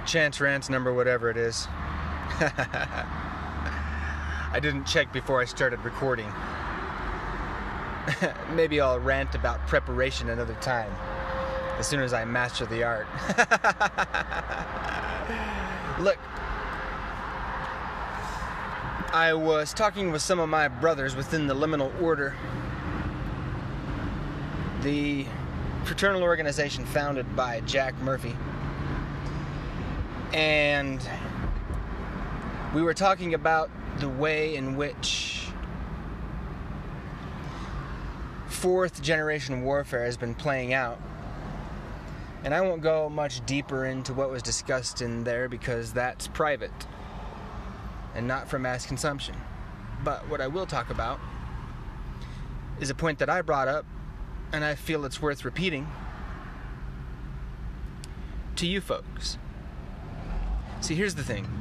Chance Rants number whatever it is. I didn't check before I started recording. Maybe I'll rant about preparation another time, as soon as I master the art. Look, I was talking with some of my brothers within the Liminal Order, the fraternal organization founded by Jack Murphy. And we were talking about the way in which fourth generation warfare has been playing out. And I won't go much deeper into what was discussed in there because that's private and not for mass consumption. But what I will talk about is a point that I brought up, and I feel it's worth repeating to you folks. See, here's the thing.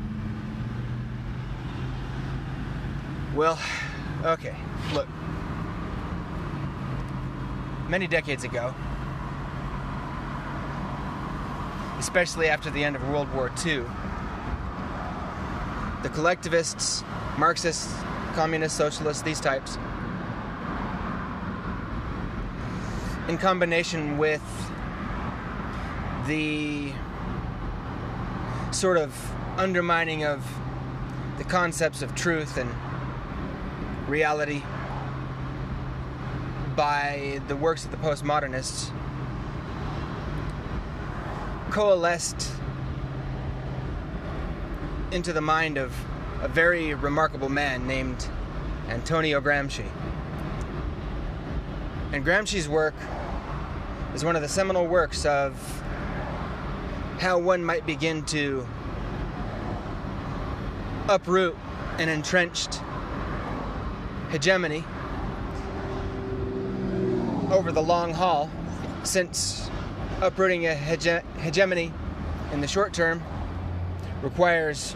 Well, okay, look. Many decades ago, especially after the end of World War II, the collectivists, Marxists, communists, socialists, these types, in combination with the sort of undermining of the concepts of truth and reality by the works of the postmodernists, coalesced into the mind of a very remarkable man named Antonio Gramsci. And Gramsci's work is one of the seminal works of how one might begin to uproot an entrenched hegemony over the long haul, since uprooting a hegemony in the short term requires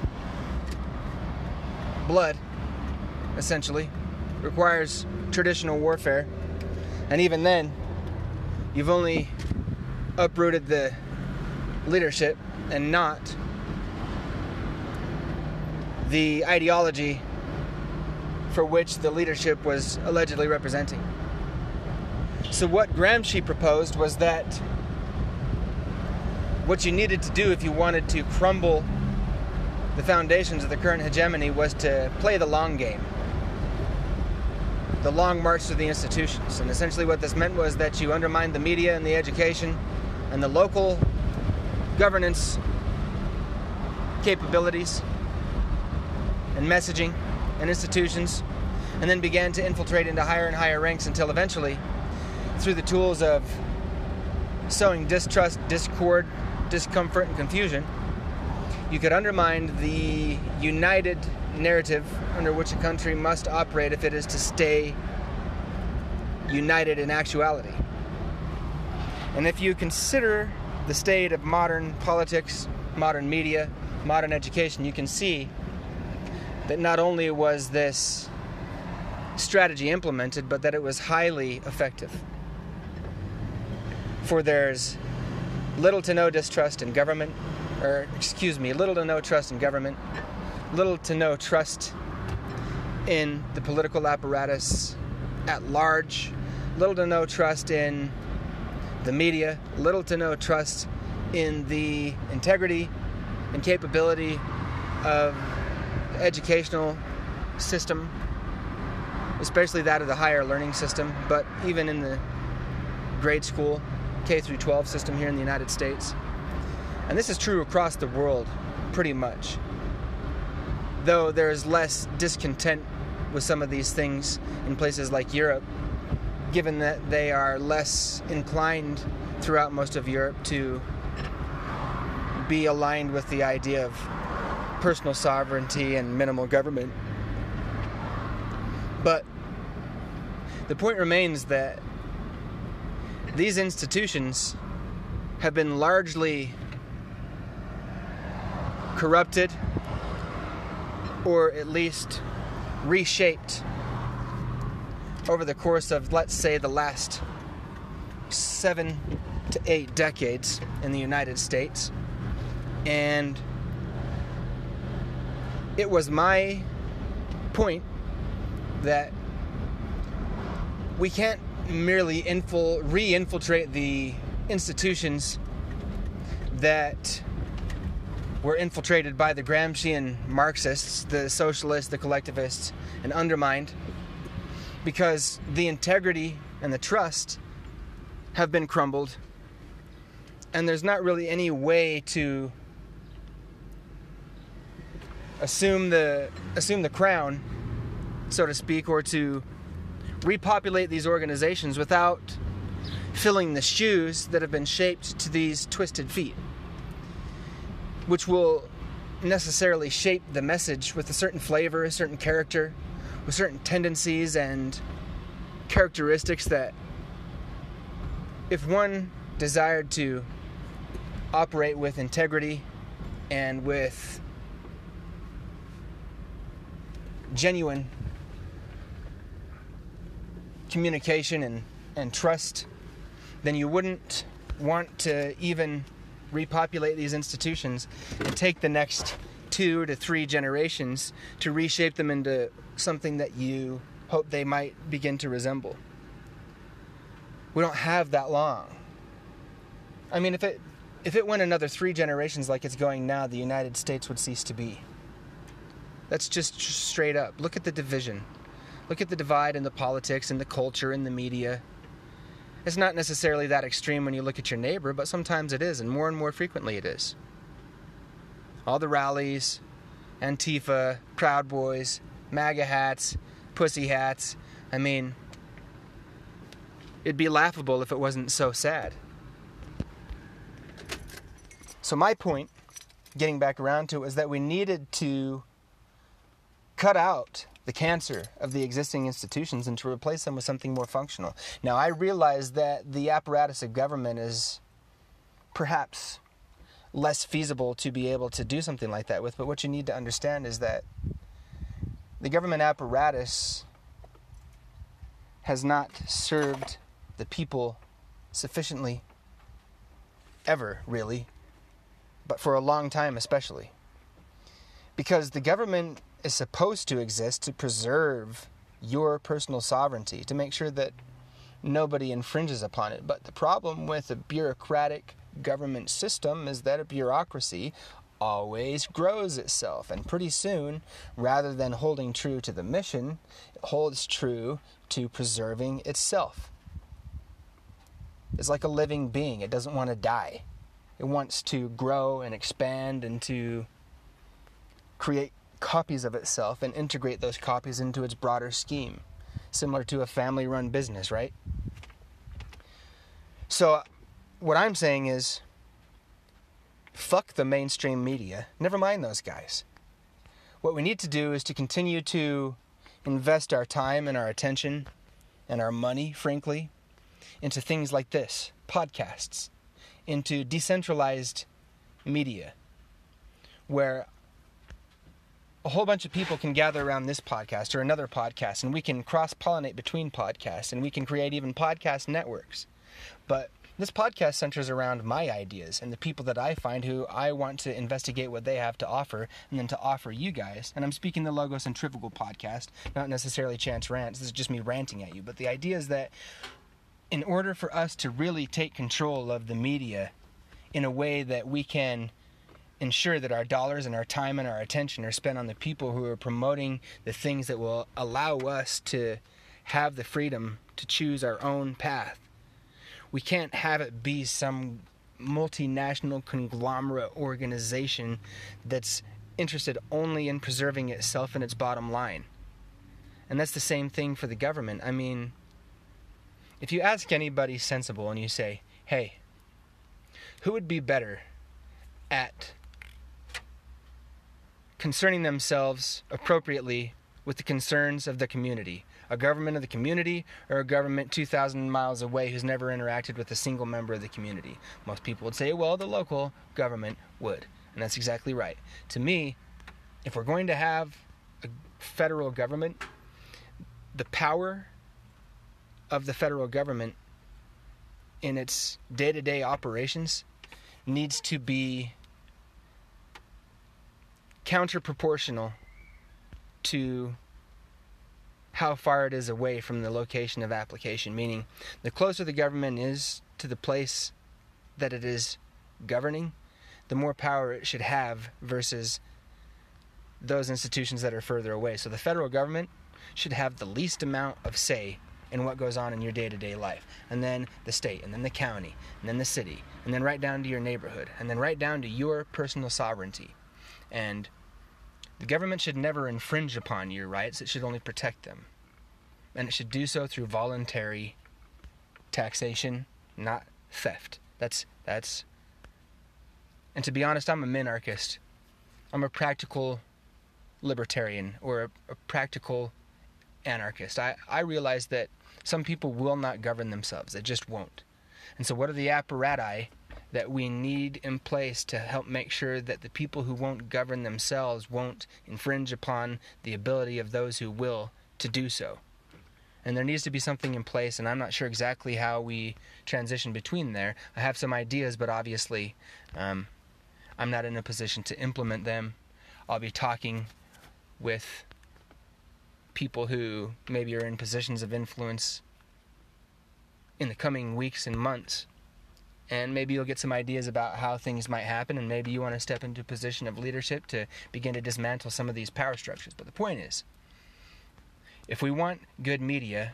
blood, essentially, requires traditional warfare, and even then, you've only uprooted the leadership and not the ideology for which the leadership was allegedly representing. So what Gramsci proposed was that what you needed to do if you wanted to crumble the foundations of the current hegemony was to play the long game, the long march through the institutions. And essentially what this meant was that you undermined the media and the education and the local governance capabilities and messaging and institutions, and then began to infiltrate into higher and higher ranks until eventually, through the tools of sowing distrust, discord, discomfort, and confusion, you could undermine the united narrative under which a country must operate if it is to stay united in actuality. And if you consider the state of modern politics, modern media, modern education, you can see that not only was this strategy implemented, but that it was highly effective. For there's little to no trust in government, little to no trust in government, little to no trust in the political apparatus at large, little to no trust in the media, little to no trust in the integrity and capability of the educational system, especially that of the higher learning system, but even in the grade school, K through 12 system here in the United States. And this is true across the world, pretty much. Though there's less discontent with some of these things in places like Europe, given that they are less inclined throughout most of Europe to be aligned with the idea of personal sovereignty and minimal government. But the point remains that these institutions have been largely corrupted, or at least reshaped over the course of, let's say, the last 7 to 8 decades in the United States. And it was my point that we can't merely re-infiltrate the institutions that were infiltrated by the Gramscian Marxists, the socialists, the collectivists, and undermined, because the integrity and the trust have been crumbled, and there's not really any way to assume the crown, so to speak, or to repopulate these organizations without filling the shoes that have been shaped to these twisted feet, which will necessarily shape the message with a certain flavor, a certain character, with certain tendencies and characteristics that, if one desired to operate with integrity and with genuine communication and trust, then you wouldn't want to even repopulate these institutions and take the next 2 to 3 generations to reshape them into something that you hope they might begin to resemble. We don't have that long. I mean, if it went another 3 generations like it's going now, the United States would cease to be. That's just straight up. Look at the division. Look at the divide in the politics and the culture and the media. It's not necessarily that extreme when you look at your neighbor, but sometimes it is, and more frequently it is. All the rallies, Antifa, Proud Boys, MAGA hats, pussy hats. I mean, it'd be laughable if it wasn't so sad. So my point, getting back around to it, was that we needed to cut out the cancer of the existing institutions and to replace them with something more functional. Now, I realize that the apparatus of government is perhaps less feasible to be able to do something like that with, but what you need to understand is that the government apparatus has not served the people sufficiently, ever, really, but for a long time especially. Because the government is supposed to exist to preserve your personal sovereignty, to make sure that nobody infringes upon it. But the problem with a bureaucratic government system is that a bureaucracy always grows itself, and pretty soon, rather than holding true to the mission, it holds true to preserving itself. It's like a living being. It doesn't want to die. It wants to grow and expand and to create copies of itself and integrate those copies into its broader scheme, similar to a family-run business, right? So what I'm saying is, fuck the mainstream media. Never mind those guys. What we need to do is to continue to invest our time and our attention and our money, frankly, into things like this, podcasts, into decentralized media, where a whole bunch of people can gather around this podcast or another podcast, and we can cross-pollinate between podcasts, and we can create even podcast networks. But this podcast centers around my ideas and the people that I find who I want to investigate what they have to offer, and then to offer you guys. And I'm speaking the Logos Centrifugal podcast, not necessarily Chance Rants. This is just me ranting at you. But the idea is that in order for us to really take control of the media in a way that we can ensure that our dollars and our time and our attention are spent on the people who are promoting the things that will allow us to have the freedom to choose our own path. We can't have it be some multinational conglomerate organization that's interested only in preserving itself and its bottom line. And that's the same thing for the government. I mean, if you ask anybody sensible and you say, hey, who would be better at concerning themselves appropriately with the concerns of the community? A government of the community or a government 2,000 miles away who's never interacted with a single member of the community? Most people would say, well, the local government would. And that's exactly right. To me, if we're going to have a federal government, the power of the federal government in its day-to-day operations needs to be counter-proportional to how far it is away from the location of application, meaning the closer the government is to the place that it is governing, the more power it should have versus those institutions that are further away. So the federal government should have the least amount of say in what goes on in your day-to-day life, and then the state, and then the county, and then the city, and then right down to your neighborhood, and then right down to your personal sovereignty. And the government should never infringe upon your rights, it should only protect them. And it should do so through voluntary taxation, not theft. That's and to be honest, I'm a minarchist. I'm a practical libertarian, or a practical anarchist. I realize that some people will not govern themselves. They just won't. And so what are the apparati that we need in place to help make sure that the people who won't govern themselves won't infringe upon the ability of those who will to do so? And there needs to be something in place, and I'm not sure exactly how we transition between there. I have some ideas, but obviously I'm not in a position to implement them. I'll be talking with people who maybe are in positions of influence in the coming weeks and months, and maybe you'll get some ideas about how things might happen, and maybe you want to step into a position of leadership to begin to dismantle some of these power structures. But the point is, if we want good media,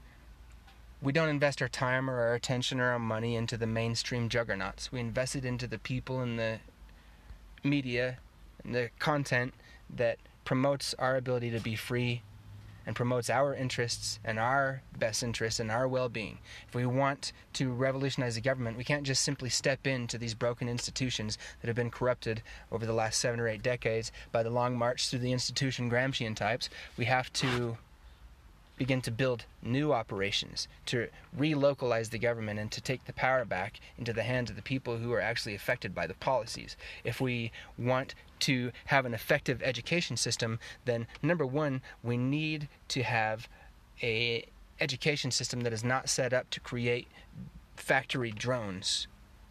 we don't invest our time or our attention or our money into the mainstream juggernauts. We invest it into the people and the media and the content that promotes our ability to be free and promotes our interests and our best interests and our well-being. If we want to revolutionize the government, we can't just simply step into these broken institutions that have been corrupted over the last 7 or 8 decades by the long march through the institution Gramscian types. We have to begin to build new operations, to relocalize the government and to take the power back into the hands of the people who are actually affected by the policies. If we want to have an effective education system, then number one, we need to have an education system that is not set up to create factory drones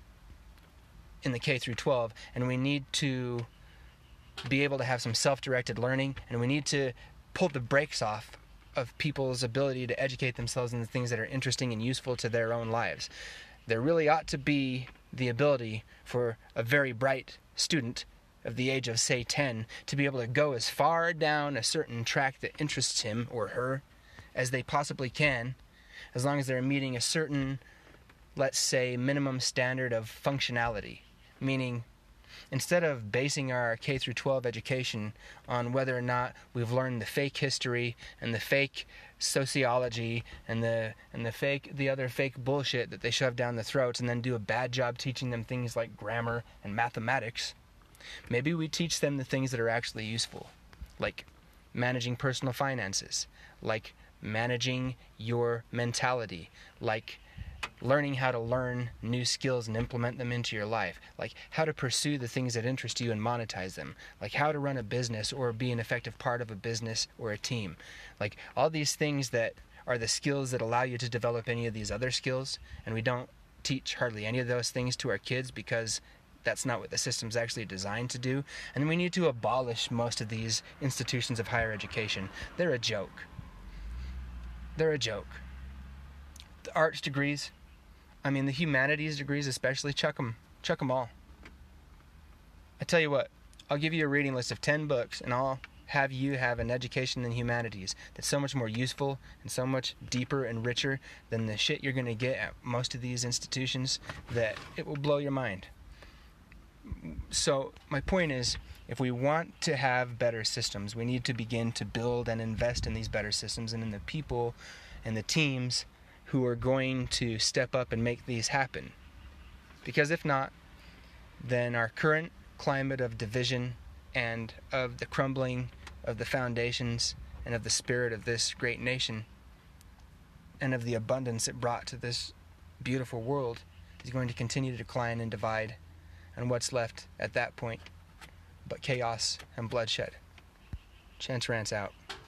in the K through 12, and we need to be able to have some self-directed learning, and we need to pull the brakes off of people's ability to educate themselves in the things that are interesting and useful to their own lives. There really ought to be the ability for a very bright student of the age of, say, 10 to be able to go as far down a certain track that interests him or her as they possibly can, as long as they're meeting a certain, let's say, minimum standard of functionality. Meaning, instead of basing our K through 12 education on whether or not we've learned the fake history and the fake sociology and the other fake bullshit that they shove down the throats, and then do a bad job teaching them things like grammar and mathematics, maybe we teach them the things that are actually useful, like managing personal finances, like managing your mentality, like learning how to learn new skills and implement them into your life, like how to pursue the things that interest you and monetize them, like how to run a business or be an effective part of a business or a team, like all these things that are the skills that allow you to develop any of these other skills. And we don't teach hardly any of those things to our kids because that's not what the system's actually designed to do. And we need to abolish most of these institutions of higher education. They're a joke. They're a joke. The arts degrees, I mean the humanities degrees especially, chuck them all. I tell you what, I'll give you a reading list of 10 books and I'll have you have an education in humanities that's so much more useful and so much deeper and richer than the shit you're going to get at most of these institutions that it will blow your mind. So my point is, if we want to have better systems, we need to begin to build and invest in these better systems and in the people and the teams who are going to step up and make these happen. Because if not, then our current climate of division and of the crumbling of the foundations and of the spirit of this great nation and of the abundance it brought to this beautiful world is going to continue to decline and divide. And what's left at that point but chaos and bloodshed. Chance Rants out.